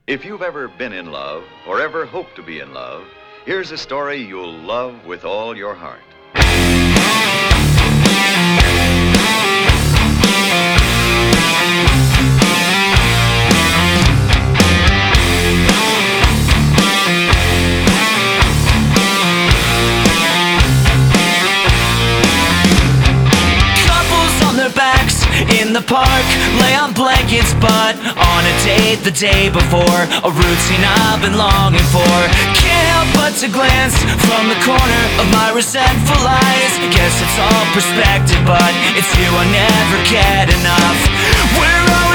If you've ever been in love or ever hope to be in love, here's a story you'll love with all your heart. In the park, lay on blankets, but on a date the day before, a routine I've been longing for. Can't help but to glance from the corner of my resentful eyes. Guess it's all perspective, but it's you I never get enough. We're